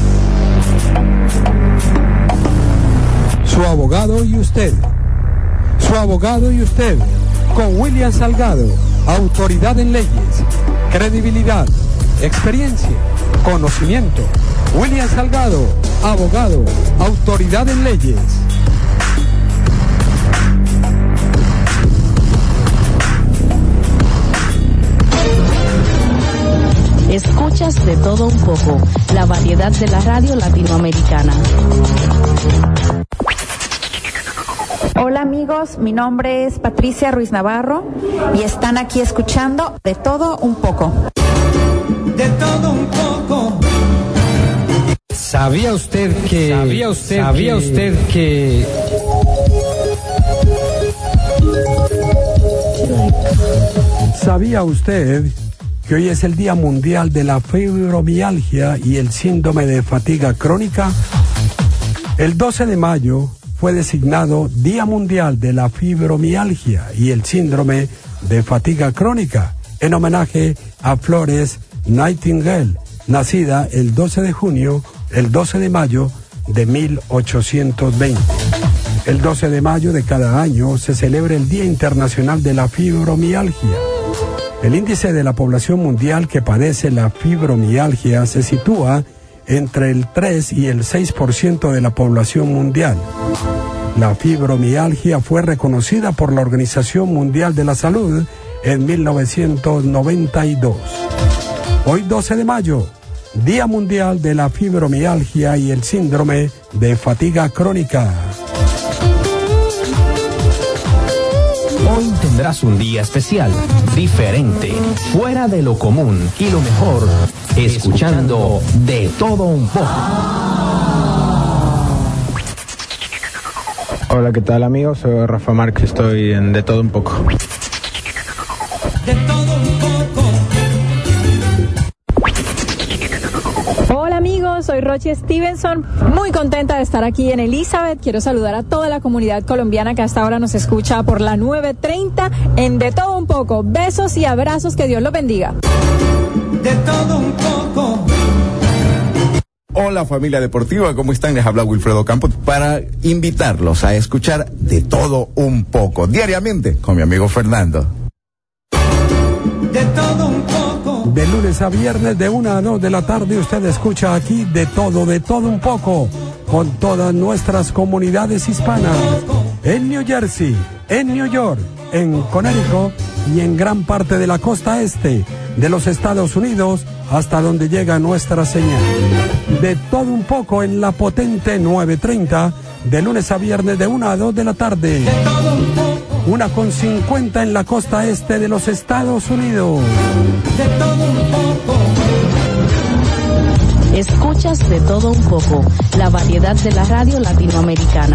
S2: Su Abogado y Usted. Su Abogado y Usted con William Salgado, autoridad en leyes, credibilidad, experiencia, conocimiento. William Salgado, abogado, autoridad en leyes.
S3: Escuchas de todo un poco, la variedad de la radio latinoamericana.
S18: Hola amigos, mi nombre es Patricia Ruiz Navarro y están aquí escuchando De Todo Un Poco.
S5: De todo un poco.
S2: ¿Sabía usted que... ¿Sabía usted, ¿sabía que, usted que... ¿Sabía usted que hoy es el Día Mundial de la Fibromialgia y el Síndrome de Fatiga Crónica? El doce de mayo fue designado Día Mundial de la Fibromialgia y el Síndrome de Fatiga Crónica en homenaje a Florence Nightingale, nacida el doce de junio, el doce de mayo de mil ochocientos veinte. El doce de mayo de cada año se celebra el Día Internacional de la Fibromialgia. El índice de la población mundial que padece la fibromialgia se sitúa entre el tres y el seis por ciento de la población mundial. La fibromialgia fue reconocida por la Organización Mundial de la Salud en mil novecientos noventa y dos. Hoy doce de mayo, Día Mundial de la Fibromialgia y el Síndrome de Fatiga Crónica.
S1: Hoy tendrás un día especial, diferente, fuera de lo común y lo mejor, escuchando De Todo Un Poco.
S7: Hola, ¿qué tal amigos? Soy Rafa Márquez, estoy en De Todo Un Poco.
S5: De todo un poco.
S19: Hola amigos, soy Rochi Stevenson, muy contenta de estar aquí en Elizabeth. Quiero saludar a toda la comunidad colombiana que hasta ahora nos escucha por la nueve treinta en De Todo Un Poco. Besos y abrazos, que Dios los bendiga.
S5: De todo un poco.
S20: Hola familia deportiva, ¿cómo están? Les habla Wilfredo Campos para invitarlos a escuchar De Todo Un Poco diariamente con mi amigo Fernando.
S5: De todo un poco.
S2: De lunes a viernes de una a dos de la tarde usted escucha aquí De Todo, De Todo Un Poco con todas nuestras comunidades hispanas en New Jersey, en New York, en Connecticut y en gran parte de la costa este de los Estados Unidos hasta donde llega nuestra señal. De Todo Un Poco en la potente nueve treinta de lunes a viernes de una a dos de la tarde.
S5: De todo un poco.
S2: Una con cincuenta en la costa este de los Estados Unidos.
S5: De todo un poco.
S3: Escuchas De Todo Un Poco, la variedad de la radio latinoamericana.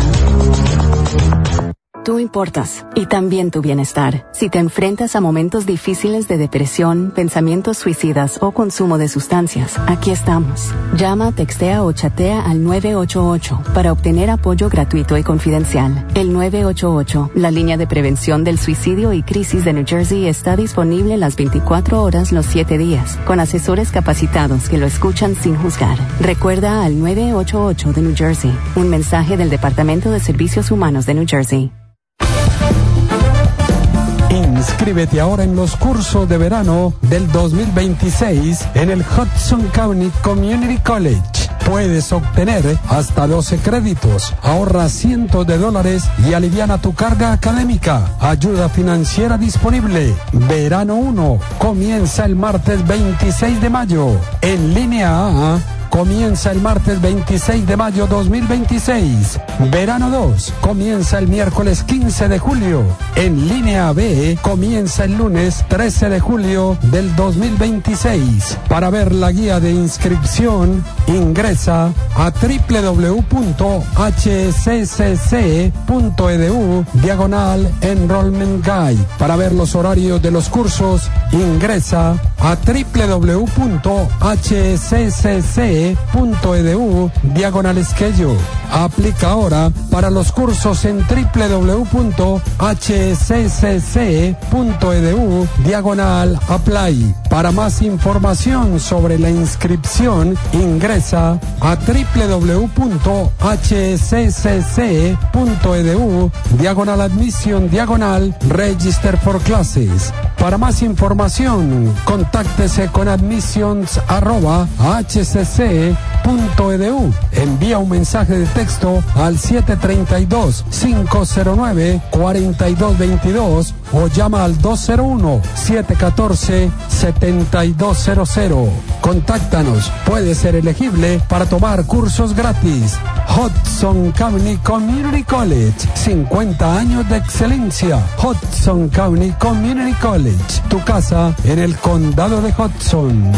S8: Tú importas, y también tu bienestar. Si te enfrentas a momentos difíciles de depresión, pensamientos suicidas o consumo de sustancias, aquí estamos. Llama, textea o chatea al nueve ocho ocho para obtener apoyo gratuito y confidencial. El nueve ocho ocho, la línea de prevención del suicidio y crisis de New Jersey, está disponible las veinticuatro horas los siete días, con asesores capacitados que lo escuchan sin juzgar. Recuerda al nueve ocho ocho de New Jersey, un mensaje del Departamento de Servicios Humanos de New Jersey.
S2: Inscríbete ahora en los cursos de verano del dos mil veintiséis en el Hudson County Community College. Puedes obtener hasta doce créditos, ahorra cientos de dólares y aliviana tu carga académica. Ayuda financiera disponible. Verano uno comienza el martes veintiséis de mayo. En línea A comienza el martes veintiséis de mayo dos mil veintiséis. Verano dos comienza el miércoles quince de julio. En línea B comienza el lunes trece de julio del dos mil veintiséis. Para ver la guía de inscripción, ingresa a doble u doble u doble u punto h c c c punto e d u diagonal Enrollment Guide. Para ver los horarios de los cursos, ingresa a doble u doble u doble u punto h c c c punto e d u diagonal schedule. Aplica ahora para los cursos en doble u doble u doble u punto h c c c punto e d u diagonal apply. Para más información sobre la inscripción, ingresa a doble u doble u doble u punto h c c c punto e d u diagonal admission diagonal register for classes. Para más información, contáctese con admissions arroba h c c punto punto e d u. Envía un mensaje de texto al siete tres dos, cinco cero nueve, cuatro dos dos dos o llama al dos cero uno, siete uno cuatro, siete dos cero cero. Contáctanos, puede ser elegible para tomar cursos gratis. Hudson County Community College, cincuenta años de excelencia. Hudson County Community College, tu casa en el condado de Hudson.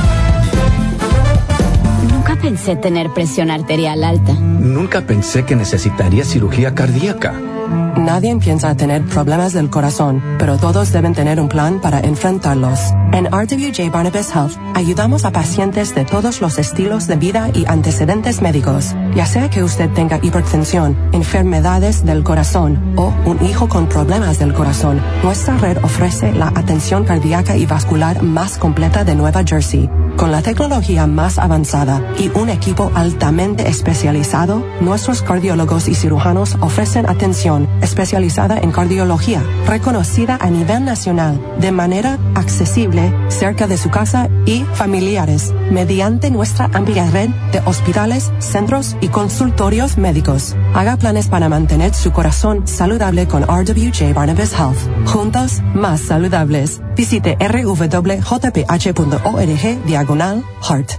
S9: Nunca pensé tener presión arterial alta.
S21: Nunca pensé que necesitaría cirugía cardíaca.
S11: Nadie piensa tener problemas del corazón, pero todos deben tener un plan para enfrentarlos. En R W J Barnabas Health ayudamos a pacientes de todos los estilos de vida y antecedentes médicos. Ya sea que usted tenga hipertensión, enfermedades del corazón o un hijo con problemas del corazón, nuestra red ofrece la atención cardíaca y vascular más completa de Nueva Jersey. Con la tecnología más avanzada y un equipo altamente especializado, nuestros cardiólogos y cirujanos ofrecen atención especializada en cardiología, reconocida a nivel nacional, de manera accesible, cerca de su casa y familiares, mediante nuestra amplia red de hospitales, centros y consultorios médicos. Haga planes para mantener su corazón saludable con R W J Barnabas Health. Juntos, más saludables. Visite r w j p h punto org diagonal heart.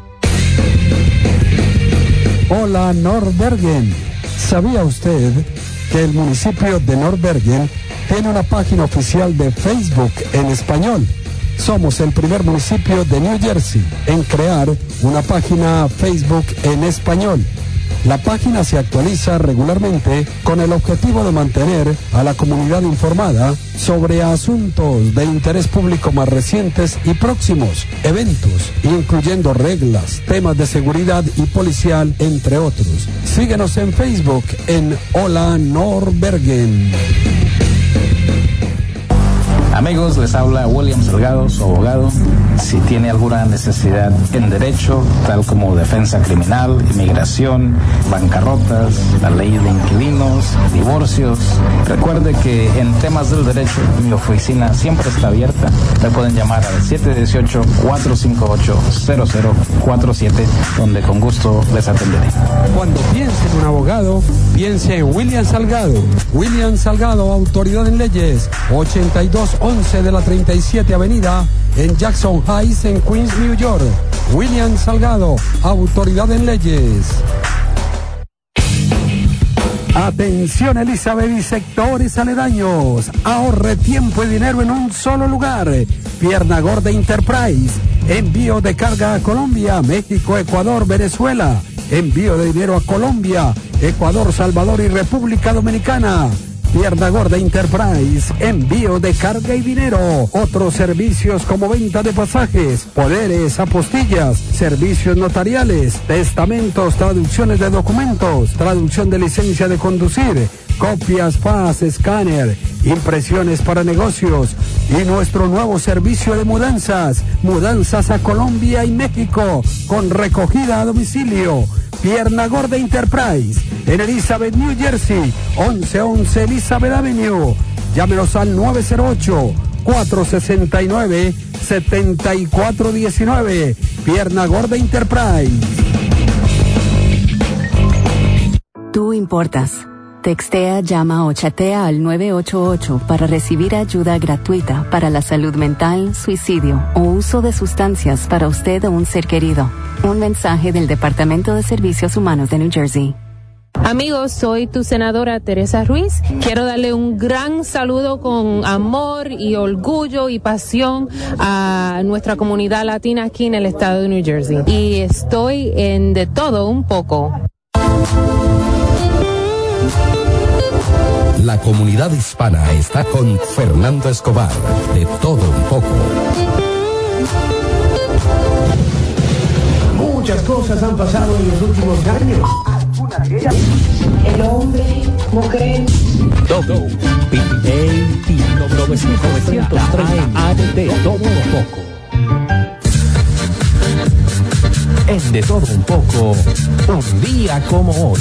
S2: Hola Nordbergen. ¿Sabía usted que el municipio de Nordbergen tiene una página oficial de Facebook en español? Somos el primer municipio de New Jersey en crear una página Facebook en español. La página se actualiza regularmente con el objetivo de mantener a la comunidad informada sobre asuntos de interés público más recientes y próximos, eventos, incluyendo reglas, temas de seguridad y policial, entre otros. Síguenos en Facebook en Hola Nordbergen.
S12: Amigos, les habla William Salgado, su abogado. Si tiene alguna necesidad en derecho, tal como defensa criminal, inmigración, bancarrotas, la ley de inquilinos, divorcios, recuerde que en temas del derecho mi oficina siempre está abierta. Me pueden llamar al siete uno ocho, cuatro cinco ocho, cero cero cuatro siete, donde con gusto les atenderé.
S2: Cuando piense en un abogado, piense en William Salgado. William Salgado, autoridad en leyes, ochenta y dos once de la treinta y siete Avenida en Jackson Heights, en Queens, New York. William Salgado, autoridad en leyes. Atención Elizabeth y sectores aledaños. Ahorre tiempo y dinero en un solo lugar. Pierna Gorda Enterprise. Envío de carga a Colombia, México, Ecuador, Venezuela. Envío de dinero a Colombia, Ecuador, Salvador y República Dominicana. Pierna Gorda Enterprise, envío de carga y dinero. Otros servicios como venta de pasajes, poderes, apostillas, servicios notariales, testamentos, traducciones de documentos, traducción de licencia de conducir, copias, fax, escáner, impresiones para negocios y nuestro nuevo servicio de mudanzas, mudanzas a Colombia y México con recogida a domicilio. Pierna Gorda Enterprise en Elizabeth, New Jersey, once once Elizabeth Avenue. Llámenos al nueve cero ocho, cuatro seis nueve, siete cuatro uno nueve. Pierna Gorda Enterprise.
S8: Tú importas. Textea, llama o chatea al nueve ocho ocho para recibir ayuda gratuita para la salud mental, suicidio o uso de sustancias para usted o un ser querido. Un mensaje del Departamento de Servicios Humanos de New Jersey.
S22: Amigos, soy tu senadora Teresa Ruiz. Quiero darle un gran saludo con amor y orgullo y pasión a nuestra comunidad latina aquí en el estado de New Jersey. Y estoy en De Todo Un Poco.
S10: La comunidad hispana está con Fernando Escobar, De Todo Un Poco.
S14: Muchas cosas han pasado en los últimos años. Algunas de ellas, el hombre, mujer.
S1: Todo. P A T novecientos treinta A M De Todo Un Poco. En De Todo Un Poco, un día como hoy.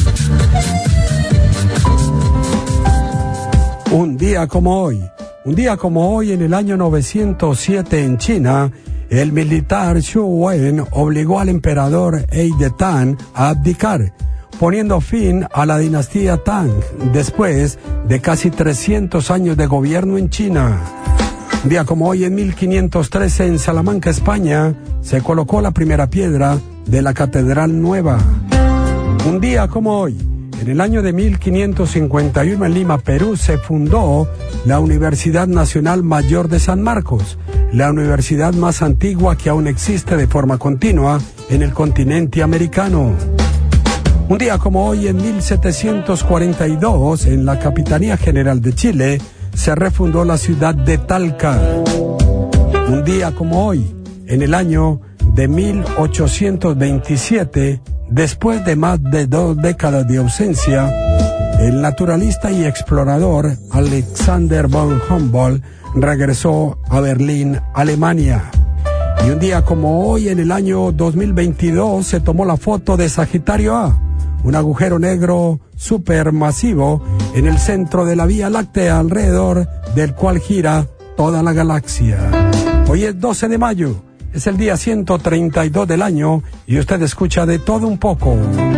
S2: Un día como hoy, un día como hoy en el año novecientos siete en China, el militar Xu Wen obligó al emperador Eide Tang a abdicar, poniendo fin a la dinastía Tang después de casi trescientos años de gobierno en China. Un día como hoy, en mil quinientos trece, en Salamanca, España, se colocó la primera piedra de la Catedral Nueva. Un día como hoy, en el año de mil quinientos cincuenta y uno, en Lima, Perú, se fundó la Universidad Nacional Mayor de San Marcos, la universidad más antigua que aún existe de forma continua en el continente americano. Un día como hoy, en mil setecientos cuarenta y dos, en la Capitanía General de Chile, se refundó la ciudad de Talca. Un día como hoy, en el año de mil ochocientos veintisiete, después de más de dos décadas de ausencia, el naturalista y explorador Alexander von Humboldt regresó a Berlín, Alemania. Y un día como hoy, en el año dos mil veintidós, se tomó la foto de Sagitario A, un agujero negro supermasivo en el centro de la Vía Láctea, alrededor del cual gira toda la galaxia. Hoy es doce de mayo, es el día ciento treinta y dos del año, y usted escucha De Todo Un Poco.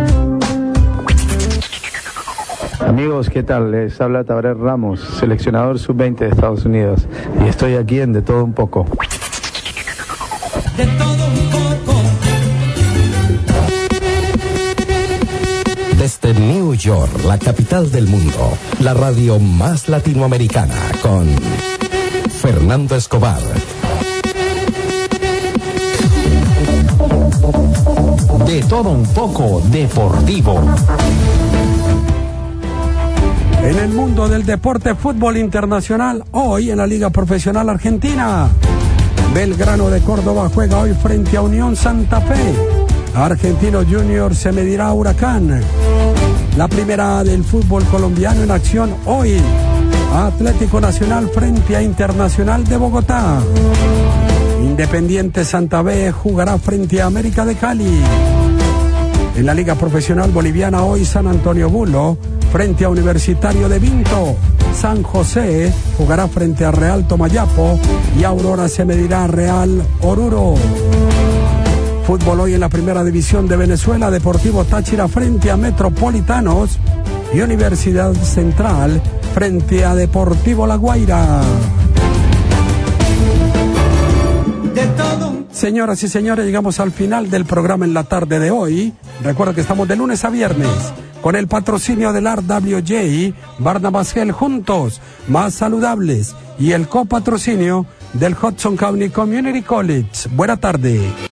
S6: Amigos, ¿qué tal? Les habla Tabaré Ramos, seleccionador sub veinte de Estados Unidos, y estoy aquí en De Todo Un Poco.
S5: De todo un poco.
S10: Desde New York, la capital del mundo, la radio más latinoamericana, con Fernando Escobar.
S1: De Todo Un Poco Deportivo.
S2: En el mundo del deporte, fútbol internacional, hoy en la Liga Profesional Argentina, Belgrano de Córdoba juega hoy frente a Unión Santa Fe. Argentino Junior se medirá a Huracán. La primera del fútbol colombiano en acción hoy, Atlético Nacional frente a Internacional de Bogotá. Independiente Santa Fe jugará frente a América de Cali. En la Liga Profesional Boliviana hoy, San Antonio Bulo frente a Universitario de Vinto. San José jugará frente a Real Tomayapo y Aurora se medirá a Real Oruro. Fútbol hoy en la Primera División de Venezuela, Deportivo Táchira frente a Metropolitanos y Universidad Central frente a Deportivo La Guaira. Señoras y señores, llegamos al final del programa en la tarde de hoy. Recuerda que estamos de lunes a viernes con el patrocinio del R W J, Barnabas Gel, juntos, más saludables, y el copatrocinio del Hudson County Community College. Buena tarde.